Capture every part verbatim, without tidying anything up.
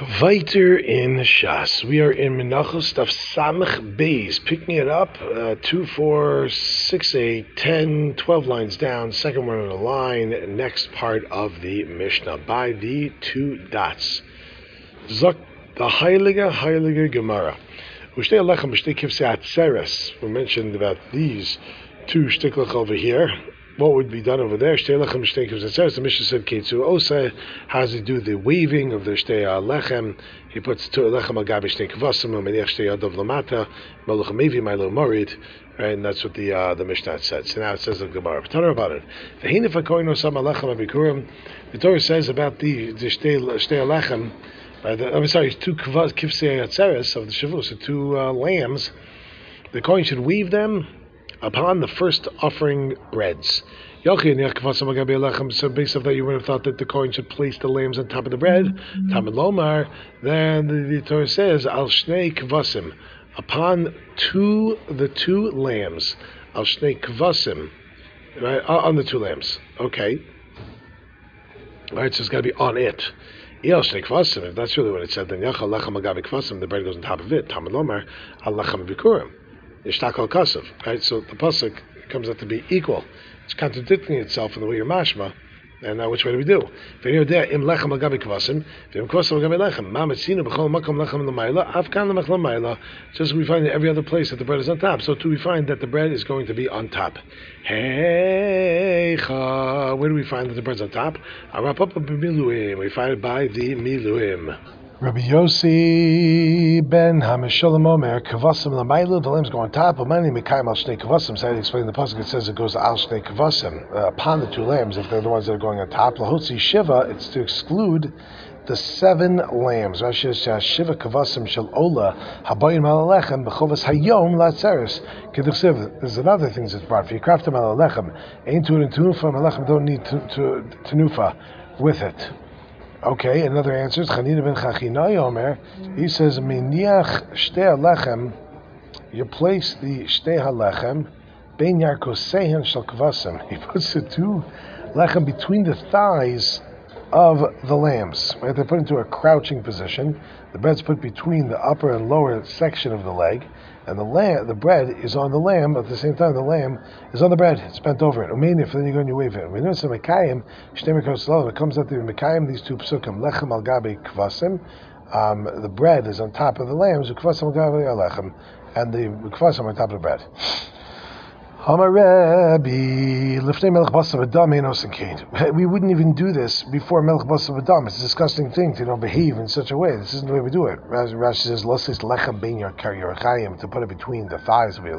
Weiter in Shas. We are in Menachos Daf Samach Beis, picking it up, uh, two, four, six, eight, ten, twelve lines down, second one on the line, next part of the Mishnah, by the two dots. Zok, the Heilige, Heilige Gemara. Ushtei Alechem, Ushtei Kivsei Atzeres. We mentioned about these two shtiklach over here. What would be done over there? Shtei lechem, shtei kivsei atzeres. The Mishnah said, Ketzu Osa. How does he do the weaving of the shtei lechem? He puts two lechem al gabi shtei kvasim, umeniach shtei yadav lamata, meluchem mevi milo morid. Right, and that's what the uh, the Mishnah said. So now it says the Gemara. Tell her about it. The Torah says about the the shtei lechem. Uh, the, I'm sorry, two kivsei atzeres of the shavus, the two uh, lambs. The Kohen should weave them upon the first offering breads. So based on that, you would have thought that the Kohen should place the lambs on top of the bread. Tamid Lomar, then the, the Torah says, Al Shnei Kvasim, upon two, the two lambs. Al Shnei Kvasim, right, on the two lambs. Okay. Alright, so it's got to be on it. If that's really what it said, then the bread goes on top of it. Tamid Lomar, Al Lechem Bikurim. Ishtakal Kasav, right? So the pasuk comes out to be equal. It's contradicting itself in the way you're mashma. And now, which way do we do? Im lechem agabi kvasim, im kvasim agabi lechem. Ma metzina b'chol makom lechem l'mayla, afkan l'mech l'mayla. Just as we find in every other place that the bread is on top, so too we find that the bread is going to be on top. Heicha, where do we find that the bread's on top? Arapapa b'miluim. We find it by the miluim. Rabbi Yossi ben Hamisholam Omer Kavasim Lamaylu. The lambs go on top. Amani Mekayim Al Shnei Kavasim. So I explain the pasuk. It says it goes Al Shnei Kavasim uh, upon the two lambs if they're the ones that are going on top. Lahotzi Shiva. It's to exclude the seven lambs. Rashi says Shiva Kavasim Shel Ola Habayim Alalechem B'Chovas Hayom Latzeres. Keduchsev. There's another thing that's brought for you. Kraftim Alalechem. Ein Tur and Tenufa. Alechem don't need Tenufa with it. Okay, another answer is Chanina ben Chachinai Omer. He says, Miniach shtei halechem, you place the shtei halechem, ben yarkosehen shel kvasim. He puts the two lechem between the thighs of the lambs. Right? They're put into a crouching position. The bread's put between the upper and lower section of the leg, and the lamb, the bread is on the lamb. At the same time, the lamb is on the bread. It's bent over it. Umenif, then you go and you wave it. We know it's a mekayim. It comes out the mekayim. These two psukim, lechem al gabi kvasim. Um, the bread is on top of the lambs. Kvasim al gabi alechem, and the kvasim on top of the bread. We wouldn't even do this before Melech Basav Adam. It's a disgusting thing to you know, behave in such a way. This isn't the way we do it. Rashi says, to put it between the thighs of it.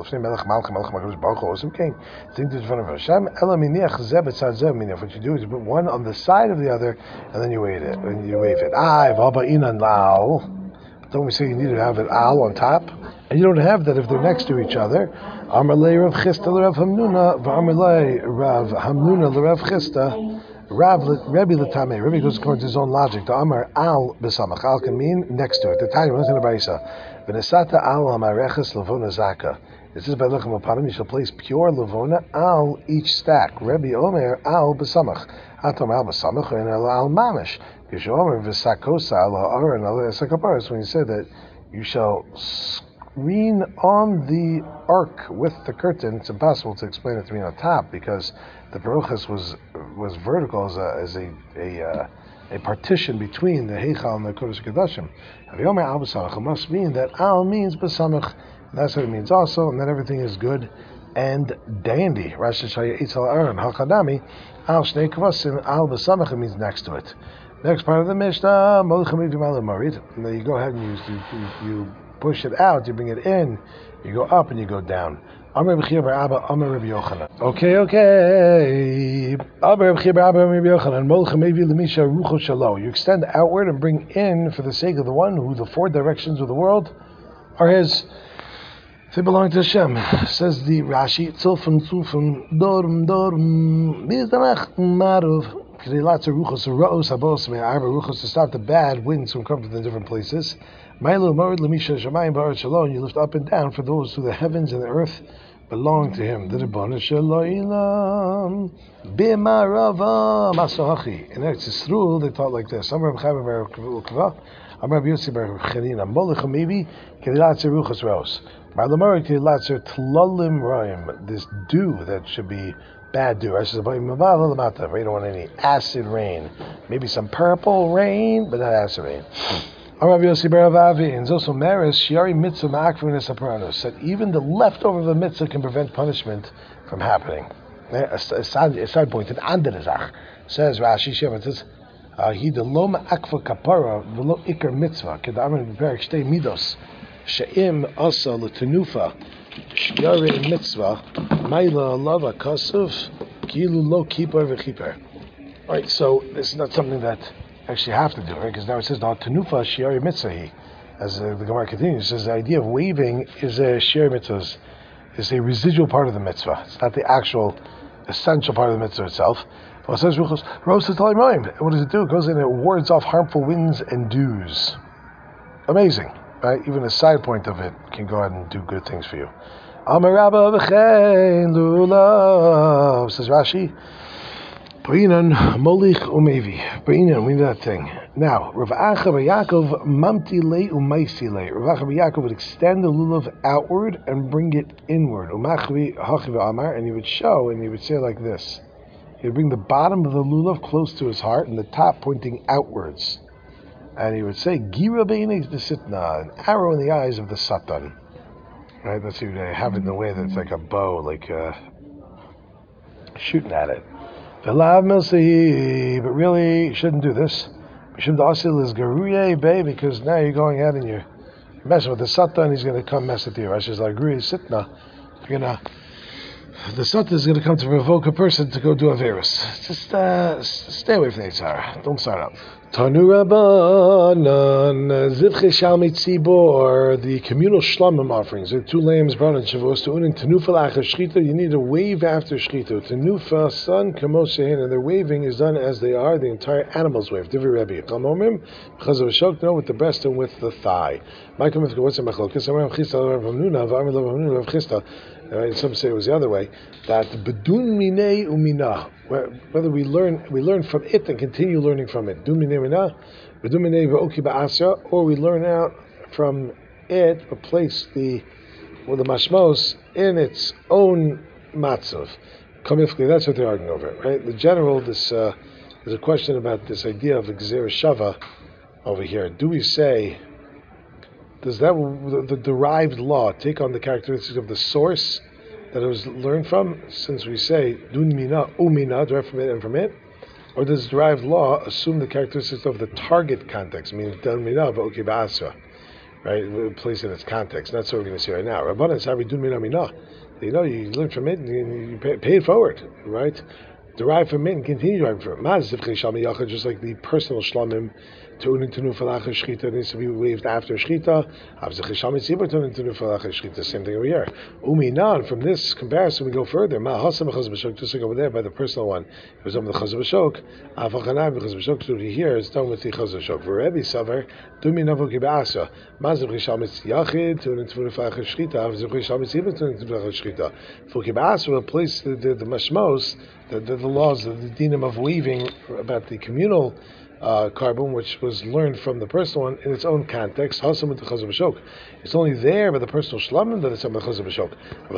What you do is you put one on the side of the other, and then you wave it. And you wave it. Don't we say you need to have an al on top? And you don't have that if they're next to each other. Amarlei Rav Chista l'Rav Hamnuna, v'Amarlei Rav Hamnuna l'Rav Chista, Rav Rebbe l'Tamei. Rebbe goes according to his own logic. The Amar al b'samach. Al can mean next to it. The Tanya runs in the Brisa. V'nesata al amareches levona zaka. It says by lechem upanim you shall place pure levona al each stack. Rebbe Omer al b'samach. Atom al b'samach and al mamish. Yishomer v'sakosa al ha'aron al esakaparis. When you said that you shall screen on the ark with the curtain, it's impossible to explain it to me on top because the Baruchas was was vertical as a as a a, uh, a partition between the Heichal and the Kodesh Kodashim. Avyomer al b'samach must mean that al means b'samach. That's what it means also, and that everything is good and dandy. Rashi Shaya Eitzel Aaron Hakadami al Shnei Kvasim al b'samach, it means next to it. Next part of the Mishnah, and then you go ahead and you, you, you push it out, you bring it in, you go up and you go down. Okay, okay. You extend outward and bring in for the sake of the one who the four directions of the world are his. They belong to Hashem. Says the Rashi, Tzulfun, Tzulfun, Dorm, Dorm, Mizdanach, Marov. Lots of ruchos, ra'os habos me'arba ruchos to stop the bad winds from coming from the different places. Mailu morid lemisha shamayim ba'aretz shalom. You lift up and down for those through the heavens and the earth. belong to him. The Ribbon Shalom Bimarava Masahachi. In Eretz Yisrael, they taught like this. I'm Rabbi Chaim Bar Ukva. I'm Rabbi Yossi Bar Chanina. Molech Maybe Kedilatzer Ruchas Ros. By Lamar Kedilatzer Tlalim Raim. This dew that should be bad dew. I said, you don't want any acid rain. Maybe some purple rain, but not acid rain. Rabbi Yossi Bar Avavi and Zoso Maris Shiari Mitzvah Ma'akvin Esapranos said even the leftover of the mitzvah can prevent punishment from happening. A side, a side point, an anderezach says Rashi Shevatzis, he the lo ma'akva kapara v'lo ikar mitzvah kedamin b'perik shtei midos she'im asa l'tenufa shiari mitzvah ma'ila lava kasuf kilu lo kippur v'chipper. All right, so this is not something that actually have to do, right? Because now it says now tenufa shiari mitzvah. As uh, the Gemara continues, it says the idea of waving is a shiari mitzvah, is a residual part of the mitzvah. It's not the actual essential part of the mitzvah itself. Well, it says Ruchos Rosa Talim Roim. What does it do? It goes in and it wards off harmful winds and dews. Amazing, right? Even a side point of it can go ahead and do good things for you. Amar Rabba v'chein lulav, says Rashi. Ba'inan molich umevi. Ba'inan, we need that thing. Now, Rav Acha bar Yaakov mamti le umaisi le. Rav Acha bar Yaakov would extend the lulav outward and bring it inward. Umachvi hachiv amar, and he would show, and he would say like this. He would bring the bottom of the lulav close to his heart, and the top pointing outwards. And he would say, Gira beinik desitna, an arrow in the eyes of the Satan. Right? That's what they have it in the way that it's like a bow, like uh, shooting at it. But really, you shouldn't do this. Because now you're going out and you're messing with the Satan, he's going to come mess with you. Rashi's like, Sitna, you're going to, the Satan is going to come to provoke a person to go do a virus. Just uh, stay away from the Yitzhara. Don't start up. Tanu Rabbanan Zivche Shalmi Tzibor, the communal shlamim offerings. There are two lambs brought in Shavuos to unin Tenufa Lacha Shchita. You need to wave after Shchita. Tenufa Son Kamoshehin, and their waving is done as they are. The entire animals wave. Divrei Rebbe Chamomim because of a shok. No, with the breast and with the thigh. Michael Mithka, what's a machlokes? Amar Chista Rav Hamnuna, V'amar Rav Hamnuna Rav Chista. Some say it was the other way. That bedun minei umina. Whether we learn, we learn from it and continue learning from it. Or we learn out from it, replace the well, the mashmos in its own matzav. That's what they're arguing over, right? The general, this uh, there's a question about this idea of Gzera Shava over here. Do we say, does that the, the derived law take on the characteristics of the source that it was learned from, since we say dun mina umina, derived from it and from it, or does derived law assume the characteristics of the target context, meaning dun mina v'oki ba'asra, right? Place in its context. That's what we're going to see right now. Rabbanan sabi dun mina mina. You know, you learn from it and you pay, pay it forward, right? Derive from it and continue deriving from it. Maz zivchei shalmi yachad, just like the personal shlamim. Tunin tenu falacha shchita needs to be waved after shchita. Avzechei shalmi tzibur tunin tenu falacha shchita. Same thing over here. Uminan. From this comparison, we go further. Ma hasam b'chaz b'shok. Just like over there by the personal one, it was done with the chaz b'shok. Avachanai b'chaz b'shok. So here it's done with the chaz b'shok. V'Rebbe savar dumi navo kibasa. Ma zivchei shalmi yachid tunin tenu falacha shchita. Avzechei shalmi tzibur tunin tenu falacha shchita. For kibasa, replace the the, the mashmos. The, the, the laws of the dinim of weaving about the communal uh, carbon, which was learned from the personal one in its own context. It's only there by the personal shlamim that it's on the chazar b'shok.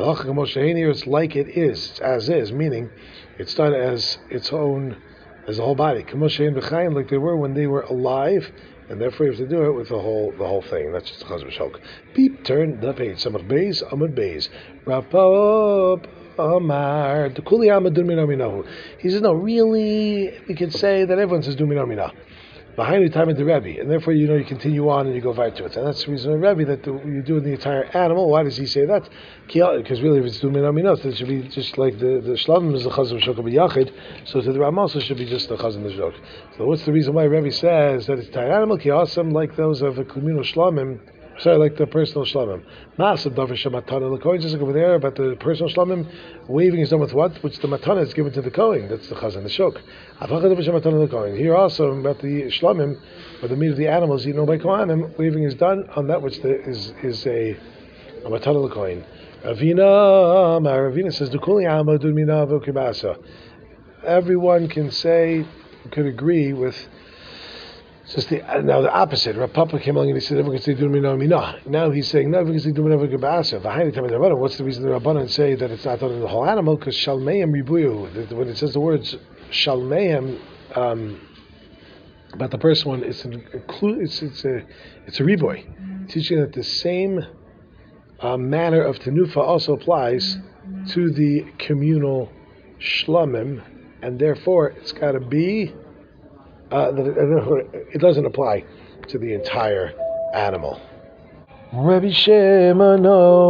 It's like it is, it's as is, meaning it's done as its own, as a whole body. Like they were when they were alive, and therefore you have to do it with the whole the whole thing. That's just the chazar b'shok. Beep, turn the page. Samach beis, amud beis. Wrap up. Omar, the Kuli Amma Dumina Minahu. He says, no, really, we can say that everyone says Dumina Minah. Behind the time of the Rebbe, and therefore, you know, you continue on and you go right to it. And that's the reason of the Rebbe that the, you do the entire animal. Why does he say that? Because really, if it's Dumina Minah, then it should be just like the, the Shlamim is the Chazam Shok B'Yachid, so to the Ram also should be just the Chazam Shok. So what's the reason why Rebbe says that it's entire animal? Ki awesome, like those of a communal Shlamim. Sorry, like the personal shlamim. Massive davar shematana l'kohen. Just like over there about the personal shlamim, waving is done with what? Which the matana is given to the kohen. That's the chazan, the shok. Avachad davar shematana l'kohen. Here also about the shlamim, or the meat of the animals eaten by kohanim, waving is done on that which the, is is a a matana l'kohen. Ravina, my Ravina says, "Dukuli amo dumina v'kibasa." Everyone can say, could agree with. Just the, now the opposite. Rav Papa came along and he said, "Everyone can say dumina mina." Now he's saying, "No, everyone can say dumina v'kibasa." V'haini tamid Rabbanan. What's the reason the Rabbanan say that it's not done in the whole animal? Because shalmeim ribuyu. When it says the words shalmeim. Um, But the first one, it's an include, it's it's a it's a riboy, teaching that the same uh, manner of tenufa also applies to the communal shlamim, and therefore it's got to be uh, that it, it doesn't apply to the entire animal. Rabbi Shimon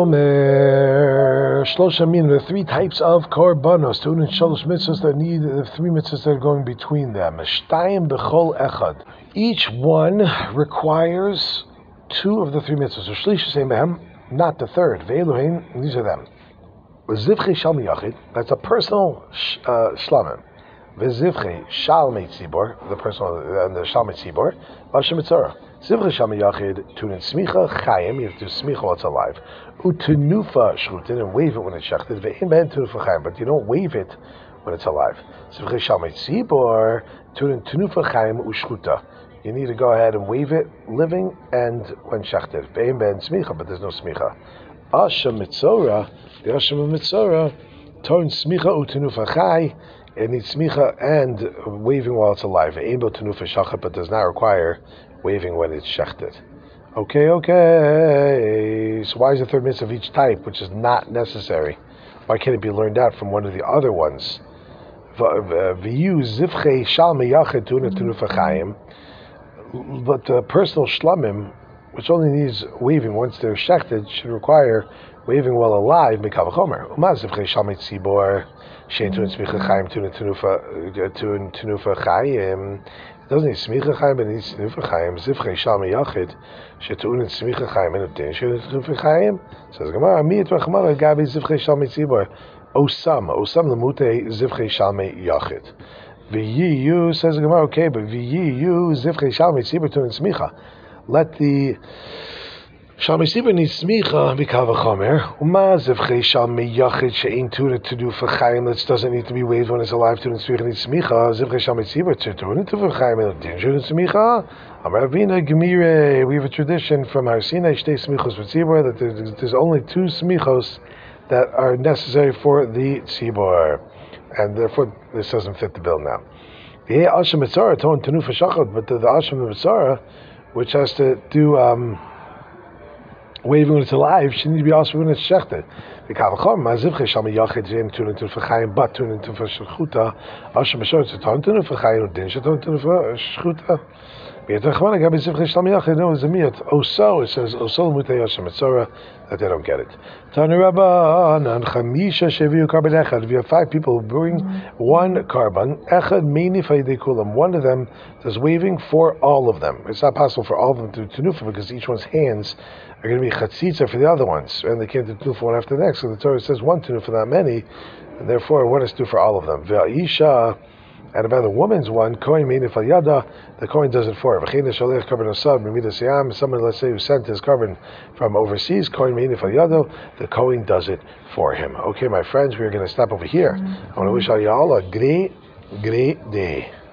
Omer Shlosha Min, the three types of korbanos, two and shalosh mitzvahs that need the three mitzvahs that are going between them. Shtayim b'chol echad. Each one requires two of the three mitzvahs. Shlish same behem, not the third. Ve'eluhin, these are them. Zivchei shal miyachid, that's a personal sh- uh, shlamim. V'zivchei shal meitzibor, the personal and the shal meitzibor. Vashem mitzorah. Zivchei shal miyachid tunin smicha chayim. You have to do smicha while it's alive. Utenufa shchutin, and wave it when it's shechted. Ve'in ben tenufa chayim, but you don't wave it when it's alive. Zivchei shal meitzibor tunin tenufa chayim ushchuta. You need to go ahead and wave it living and when shechted. Ve'in ben smicha, but there's no smicha. Asha mitzorah, the Asha mitzorah, torn smicha utenufa chay. It needs smicha and waving while it's alive. Ein bo tenufa shachat, but does not require waving when it's shechted. Okay, okay. So why is the third mitzvah of each type, which is not necessary? Why can't it be learned out from one of the other ones? V'yu zivchei shal meyached tuna tenufa chayim. But the personal shlamim, which only needs waving once they're shechted, should require waving while alive. Mikav chomer. Umaz zivchei shal meitzibor shein tuna smicha chayim tuna tenufa tuna tenufa chayim. It doesn't need smicha chayim, but it needs tenufa chayim. Zivchei shal meyachid shetunin smicha chayim and obtain tenufa chayim. Says Gemara, miyat v'chmara gabi zivchei shal meitzibor osam osam lemute zivchei shal meyachid. V'yiyu, says Gemara, okay, but v'yiyu zivchei shal meitzibor tunin smicha. Let the shal meitzibor needs smicha mikav chomer. Uma zivchei shal meyachid she'in tuna tenufa chayim. That doesn't need to be waved when it's alive. Tunin smicha needs smicha. Zivchei shal meitzibor tunin tenufa chayim and obtain smicha. Amar Ravina gemire. We have a tradition from Har Sinai shtei smichos v'tzibor that there's, there's only two smichos that are necessary for the tzibor, and therefore this doesn't fit the bill now. The Asham Mitzara ton tenufa shachot, but the, the Asham Mitzara, which has to do um, waving when it's alive, she needs to be also when it's shechted. The Kavachom Mazivche Shal Miyachid Zim Tunin Tunin Fachayim Bat Tunin Tunin Fashchuta Asham Mishor Tunin Tunin Fachayim Din Tunin Tunin Fashchuta. B'yatachmana Gabi Zivche Shal Miyachid. No, it's a miyat. Oso, it says Oso Mutei Asham Mitzara, that they don't get it. Tanu Rabbanan Chamisha Sheviu Karban Echad. If you have five people who bring one karban, Echad Meini Faydei Kulam. One of them does waving for all of them. It's not possible for all of them to do tenufa because each one's hands are going to be chatzitza for the other ones, and they can't do tenufa one after the next. So the Torah says one tenufa, not many, and therefore one is due for all of them. Ve'isha, and about the woman's one, kohen meini fal yada, the kohen does it for her. V'china sholech karban osad mimidas yam. Someone, let's say, who sent his karban from overseas, kohen meini fal yada, the kohen does it for him. Okay, my friends, we are going to stop over here. I want to wish all you all a great, great day.